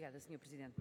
Obrigada, Sr. Presidente.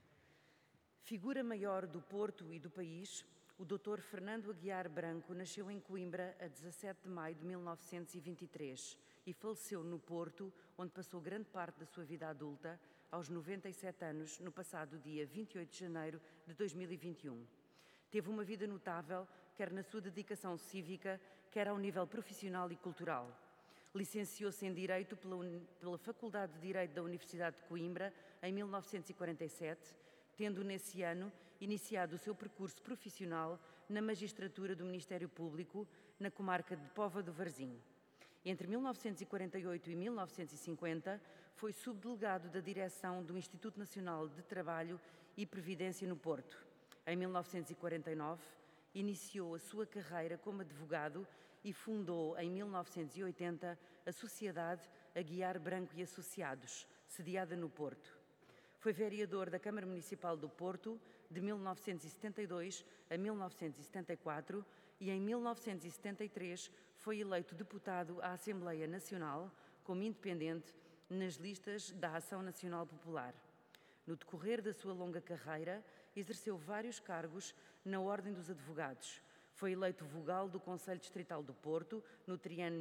Figura maior do Porto e do país, o Dr. Fernando Aguiar Branco nasceu em Coimbra a 17 de maio de 1923 e faleceu no Porto, onde passou grande parte da sua vida adulta, aos 97 anos, no passado dia 28 de janeiro de 2021. Teve uma vida notável, quer na sua dedicação cívica, quer ao nível profissional e cultural. Licenciou-se em Direito pela Faculdade de Direito da Universidade de Coimbra em 1947, tendo nesse ano iniciado o seu percurso profissional na magistratura do Ministério Público, na comarca de Póvoa do Varzim. Entre 1948 e 1950, foi subdelegado da direção do Instituto Nacional de Trabalho e Previdência no Porto. Em 1949, iniciou a sua carreira como advogado e fundou, em 1980, a Sociedade Aguiar Branco e Associados, sediada no Porto. Foi vereador da Câmara Municipal do Porto de 1972 a 1974 e em 1973 foi eleito deputado à Assembleia Nacional como independente nas listas da Ação Nacional Popular. No decorrer da sua longa carreira, exerceu vários cargos na Ordem dos Advogados. Foi eleito vogal do Conselho Distrital do Porto no triênio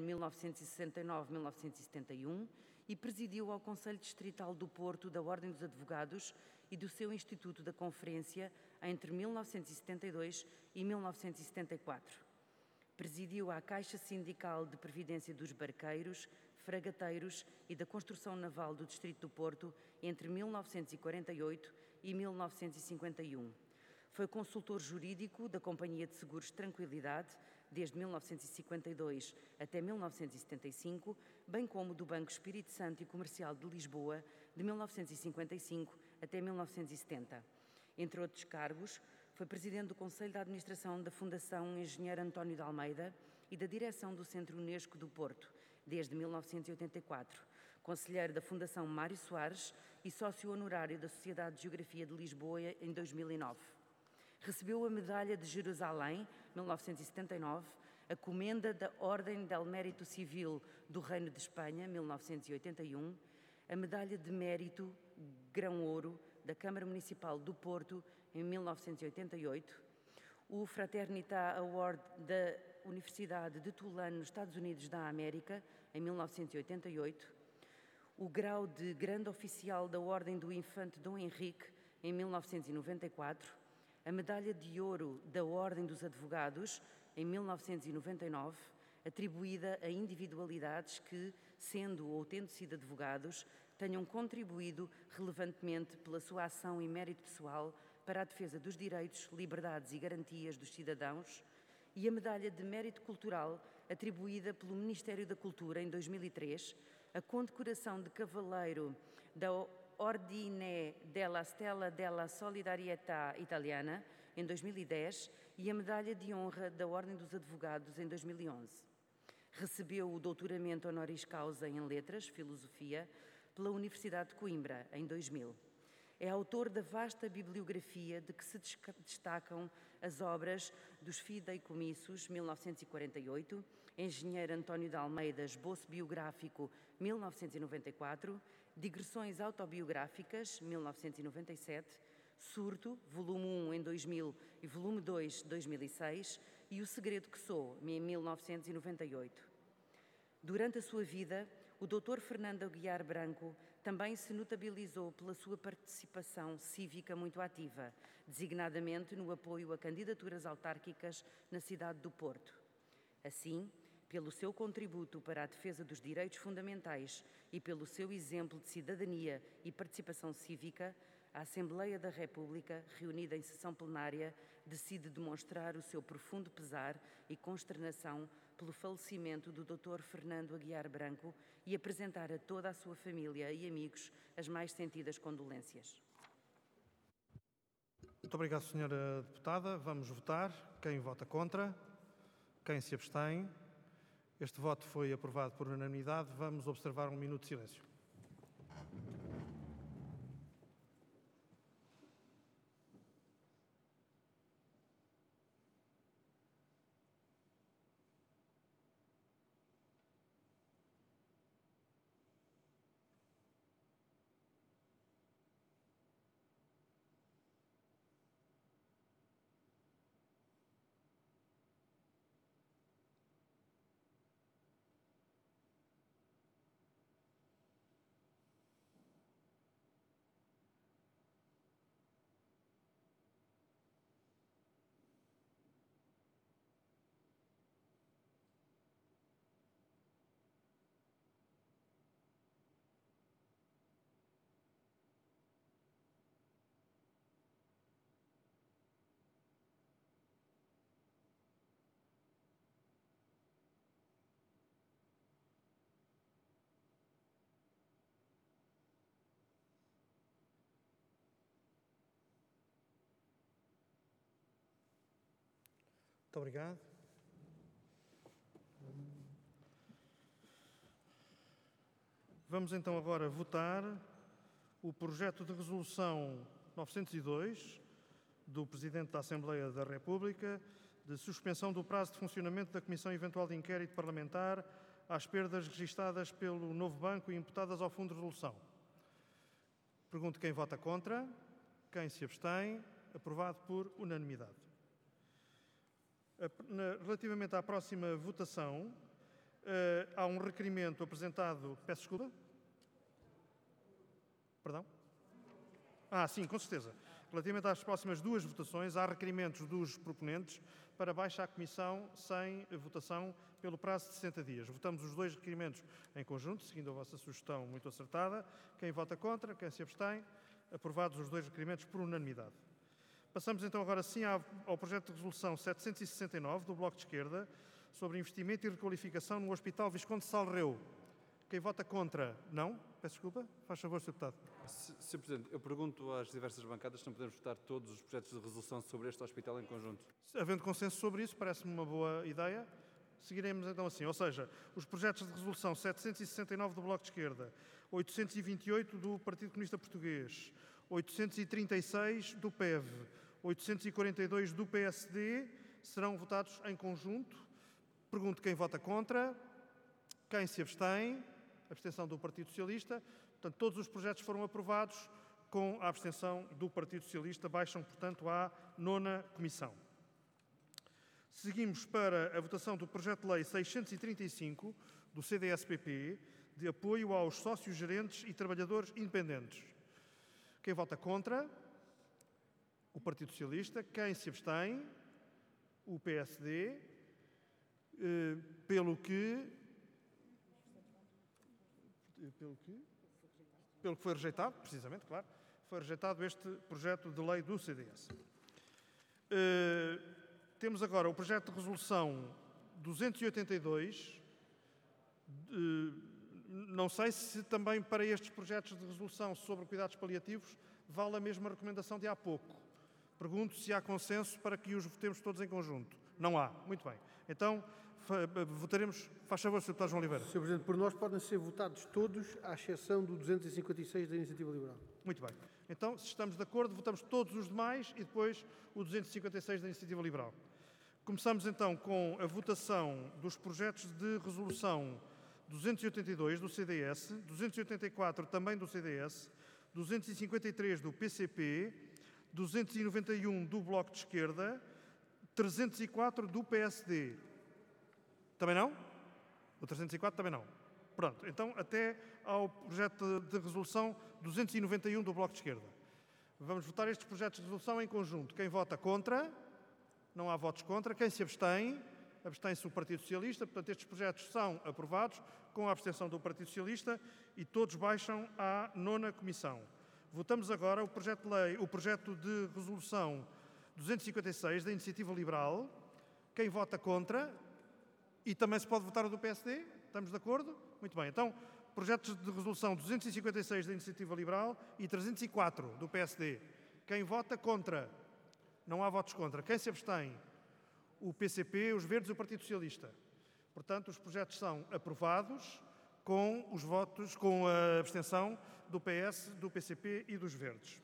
1969-1971 e presidiu ao Conselho Distrital do Porto da Ordem dos Advogados e do seu Instituto da Conferência entre 1972 e 1974. Presidiu a Caixa Sindical de Previdência dos Barqueiros, Fragateiros e da Construção Naval do Distrito do Porto entre 1948 e 1951. Foi consultor jurídico da Companhia de Seguros Tranquilidade desde 1952 até 1975, bem como do Banco Espírito Santo e Comercial de Lisboa de 1955 até 1970. Entre outros cargos, foi presidente do Conselho de Administração da Fundação Engenheiro António de Almeida e da direção do Centro Unesco do Porto desde 1984, conselheiro da Fundação Mário Soares e sócio honorário da Sociedade de Geografia de Lisboa em 2009. Recebeu a Medalha de Jerusalém, 1979, a Comenda da Ordem del Mérito Civil do Reino de Espanha, 1981, a Medalha de Mérito Grão-Ouro da Câmara Municipal do Porto, em 1988, o Fraternità Award da Universidade de Tulane, nos Estados Unidos da América, em 1988, o grau de Grande Oficial da Ordem do Infante Dom Henrique, em 1994, a Medalha de Ouro da Ordem dos Advogados, em 1999, atribuída a individualidades que, sendo ou tendo sido advogados, tenham contribuído relevantemente pela sua ação e mérito pessoal para a defesa dos direitos, liberdades e garantias dos cidadãos, e a Medalha de Mérito Cultural, atribuída pelo Ministério da Cultura em 2003, a condecoração de Cavaleiro da Ordine della Stella della Solidarietà Italiana, em 2010, e a Medalha de Honra da Ordem dos Advogados, em 2011. Recebeu o doutoramento honoris causa em Letras, Filosofia, pela Universidade de Coimbra, em 2000. É autor da vasta bibliografia de que se destacam as obras dos Fideicomissos, 1948, Engenheiro António de Almeida, Esboço Biográfico, 1994, Digressões Autobiográficas, 1997, Surto, volume 1 em 2000 e volume 2, 2006, e O Segredo que Sou, em 1998. Durante a sua vida, o Dr. Fernando Aguiar Branco também se notabilizou pela sua participação cívica muito ativa, designadamente no apoio a candidaturas autárquicas na cidade do Porto. Assim, pelo seu contributo para a defesa dos direitos fundamentais e pelo seu exemplo de cidadania e participação cívica, a Assembleia da República, reunida em sessão plenária, decide demonstrar o seu profundo pesar e consternação pelo falecimento do Dr. Fernando Aguiar Branco e apresentar a toda a sua família e amigos as mais sentidas condolências. Muito obrigado, Sra. Deputada. Vamos votar. Quem vota contra? Quem se abstém? Este voto foi aprovado por unanimidade. Vamos observar um minuto de silêncio. Muito obrigado. Vamos então agora votar o projeto de resolução 902 do Presidente da Assembleia da República de suspensão do prazo de funcionamento da Comissão Eventual de Inquérito Parlamentar às perdas registadas pelo Novo Banco e imputadas ao Fundo de Resolução. Pergunto quem vota contra, quem se abstém. Aprovado por unanimidade. Relativamente à próxima votação, há um requerimento apresentado... Peço desculpa? Perdão? Sim, com certeza. Relativamente às próximas duas votações, há requerimentos dos proponentes para baixa à Comissão sem votação pelo prazo de 60 dias. Votamos os dois requerimentos em conjunto, seguindo a vossa sugestão muito acertada. Quem vota contra, quem se abstém, aprovados os dois requerimentos por unanimidade. Passamos então agora sim ao projeto de resolução 769 do Bloco de Esquerda sobre investimento e requalificação no Hospital Visconde de Salreu. Quem vota contra? Não? Peço desculpa. Faz favor, Sr. Deputado. Sr. Presidente, eu pergunto às diversas bancadas se não podemos votar todos os projetos de resolução sobre este hospital em conjunto. Havendo consenso sobre isso, parece-me uma boa ideia. Seguiremos então assim, ou seja, os projetos de resolução 769 do Bloco de Esquerda, 828 do Partido Comunista Português, 836 do PEV, 842 do PSD, serão votados em conjunto. Pergunto quem vota contra, quem se abstém, abstenção do Partido Socialista. Portanto, todos os projetos foram aprovados com a abstenção do Partido Socialista, baixam, portanto, à 9ª Comissão. Seguimos para a votação do projeto de lei 635 do CDS-PP, de apoio aos sócios gerentes e trabalhadores independentes. Quem vota contra? O Partido Socialista. Quem se abstém? O PSD. Pelo que foi rejeitado, precisamente, claro, foi rejeitado este projeto de lei do CDS. Temos agora o projeto de resolução 282. Não sei se também para estes projetos de resolução sobre cuidados paliativos vale a mesma recomendação de há pouco. Pergunto se há consenso para que os votemos todos em conjunto. Não há. Muito bem. Então, votaremos. Faz favor, Sr. Deputado João Oliveira. Sr. Presidente, por nós podem ser votados todos, à exceção do 256 da Iniciativa Liberal. Muito bem. Então, se estamos de acordo, votamos todos os demais e depois o 256 da Iniciativa Liberal. Começamos então com a votação dos projetos de resolução 282 do CDS, 284 também do CDS, 253 do PCP, 291 do Bloco de Esquerda, 304 do PSD. Também não? O 304 também não. Pronto, então até ao projeto de resolução 291 do Bloco de Esquerda. Vamos votar estes projetos de resolução em conjunto. Quem vota contra? Não há votos contra. Quem se abstém? Abstém-se o Partido Socialista. Portanto, estes projetos são aprovados com a abstenção do Partido Socialista e todos baixam à 9ª Comissão. Votamos agora o projeto de resolução 256 da Iniciativa Liberal. Quem vota contra? E também se pode votar o do PSD? Estamos de acordo? Muito bem. Então, projetos de resolução 256 da Iniciativa Liberal e 304 do PSD. Quem vota contra? Não há votos contra. Quem se abstém? O PCP, os Verdes e o Partido Socialista. Portanto, os projetos são aprovados com os votos, com a abstenção do PS, do PCP e dos Verdes.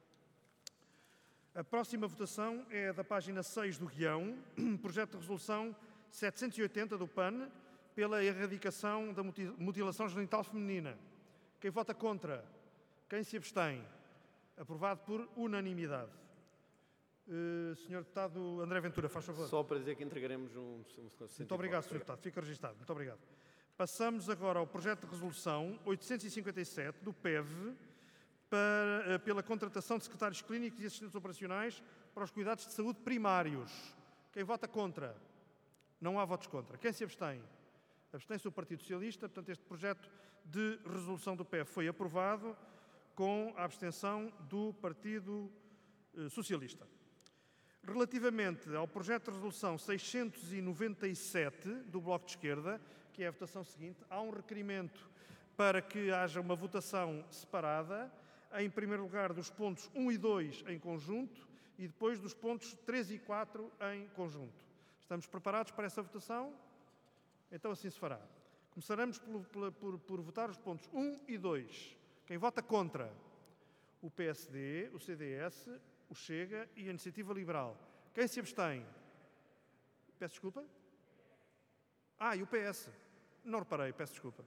A próxima votação é da página 6 do guião, projeto de resolução 780 do PAN, pela erradicação da mutilação genital feminina. Quem vota contra? Quem se abstém? Aprovado por unanimidade. Sr. Deputado André Ventura, faz favor. Só para dizer que entregaremos Muito obrigado, Sr. Deputado. Fica registado. Muito obrigado. Passamos agora ao projeto de resolução 857 do PEV pela contratação de secretários clínicos e assistentes operacionais para os cuidados de saúde primários. Quem vota contra? Não há votos contra. Quem se abstém? Abstém-se o Partido Socialista. Portanto, este projeto de resolução do PEV foi aprovado com a abstenção do Partido Socialista. Relativamente ao projeto de resolução 697 do Bloco de Esquerda, que é a votação seguinte, há um requerimento para que haja uma votação separada, em primeiro lugar dos pontos 1 e 2 em conjunto e depois dos pontos 3 e 4 em conjunto. Estamos preparados para essa votação? Então assim se fará. Começaremos por votar os pontos 1 e 2. Quem vota contra? O PSD, o CDS, o Chega e a Iniciativa Liberal. Quem se abstém? Peço desculpa? E o PS. Não reparei, peço desculpa.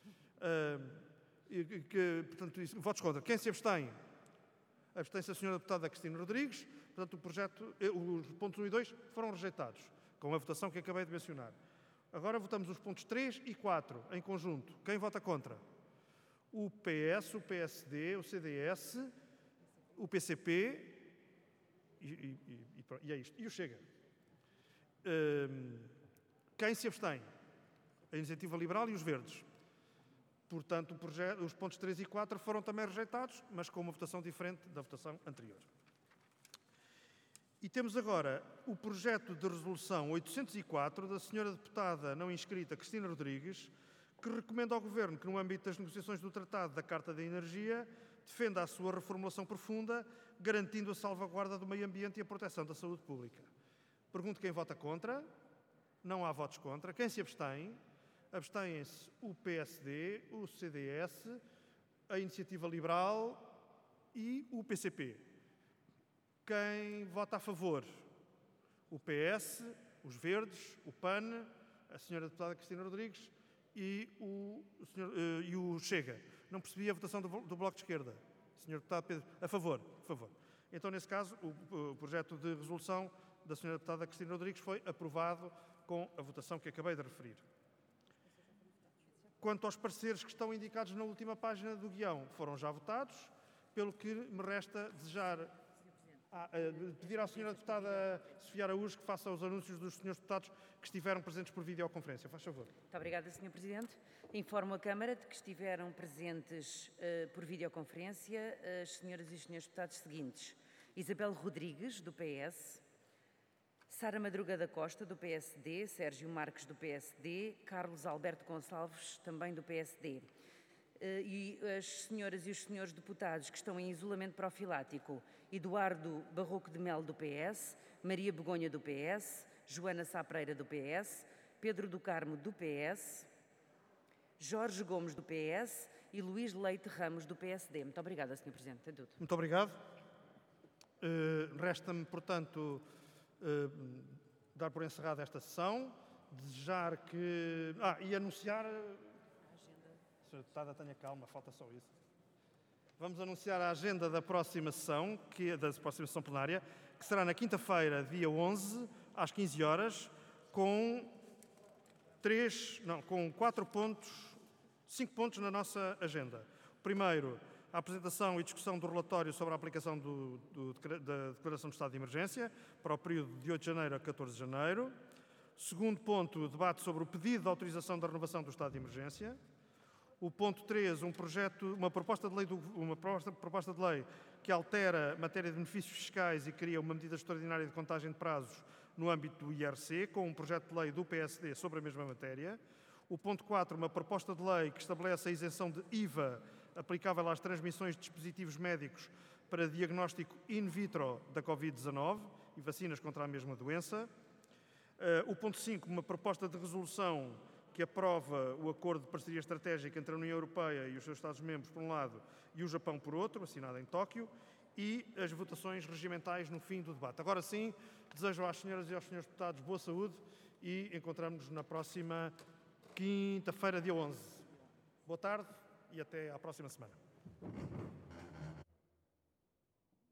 Portanto, votos contra. Quem se abstém? Abstém-se a senhora deputada Cristina Rodrigues. Portanto, os pontos 1 e 2 foram rejeitados, com a votação que acabei de mencionar. Agora votamos os pontos 3 e 4 em conjunto. Quem vota contra? O PS, o PSD, o CDS, o PCP e é isto. E o Chega. Quem se abstém? A Iniciativa Liberal e os Verdes. Portanto, os pontos 3 e 4 foram também rejeitados, mas com uma votação diferente da votação anterior. E temos agora o projeto de resolução 804 da senhora deputada não inscrita Cristina Rodrigues, que recomenda ao Governo que, no âmbito das negociações do Tratado da Carta da Energia, defenda a sua reformulação profunda, garantindo a salvaguarda do meio ambiente e a proteção da saúde pública. Pergunto quem vota contra. Não há votos contra. Quem se abstém? Abstêm-se o PSD, o CDS, a Iniciativa Liberal e o PCP. Quem vota a favor? O PS, os Verdes, o PAN, a senhora deputada Cristina Rodrigues e o Chega. Não percebi a votação do Bloco de Esquerda. Senhor deputado Pedro, a favor. Então, nesse caso, o projeto de resolução da senhora deputada Cristina Rodrigues foi aprovado com a votação que acabei de referir. Quanto aos pareceres que estão indicados na última página do guião, foram já votados, pelo que me resta pedir à senhora deputada Sofia Araújo que faça os anúncios dos senhores deputados que estiveram presentes por videoconferência. Faz favor. Muito obrigada, Sr. Presidente. Informo a Câmara de que estiveram presentes por videoconferência as senhoras e os senhores deputados seguintes: Isabel Rodrigues, do PS, Sara Madruga da Costa, do PSD, Sérgio Marques, do PSD, Carlos Alberto Gonçalves, também do PSD. E as senhoras e os senhores deputados que estão em isolamento profilático: Eduardo Barroco de Melo, do PS, Maria Begonha, do PS, Joana Sá Pereira, do PS, Pedro do Carmo, do PS, Jorge Gomes, do PS e Luís Leite Ramos, do PSD. Muito obrigada, Sr. Presidente. É tudo. Muito obrigado. Resta-me, portanto, dar por encerrada esta sessão, desejar que... e anunciar... Senhora deputada, tenha calma, falta só isso. Vamos anunciar a agenda da próxima sessão, da próxima sessão plenária, que será na quinta-feira, dia 11, às 15 horas, com 5 pontos na nossa agenda. O primeiro, a apresentação e discussão do relatório sobre a aplicação da Declaração de Estado de Emergência para o período de 8 de janeiro a 14 de janeiro. Segundo ponto, o debate sobre o pedido de autorização da renovação do Estado de Emergência. O ponto 3, uma proposta de lei que altera matéria de benefícios fiscais e cria uma medida extraordinária de contagem de prazos no âmbito do IRC, com um projeto de lei do PSD sobre a mesma matéria. O ponto 4, uma proposta de lei que estabelece a isenção de IVA aplicável às transmissões de dispositivos médicos para diagnóstico in vitro da Covid-19 e vacinas contra a mesma doença. O ponto 5, uma proposta de resolução que aprova o acordo de parceria estratégica entre a União Europeia e os seus Estados-membros, por um lado, e o Japão, por outro, assinado em Tóquio, e as votações regimentais no fim do debate. Agora sim, desejo às senhoras e aos senhores deputados boa saúde e encontramos-nos na próxima quinta-feira, dia 11. Boa tarde e até à próxima semana.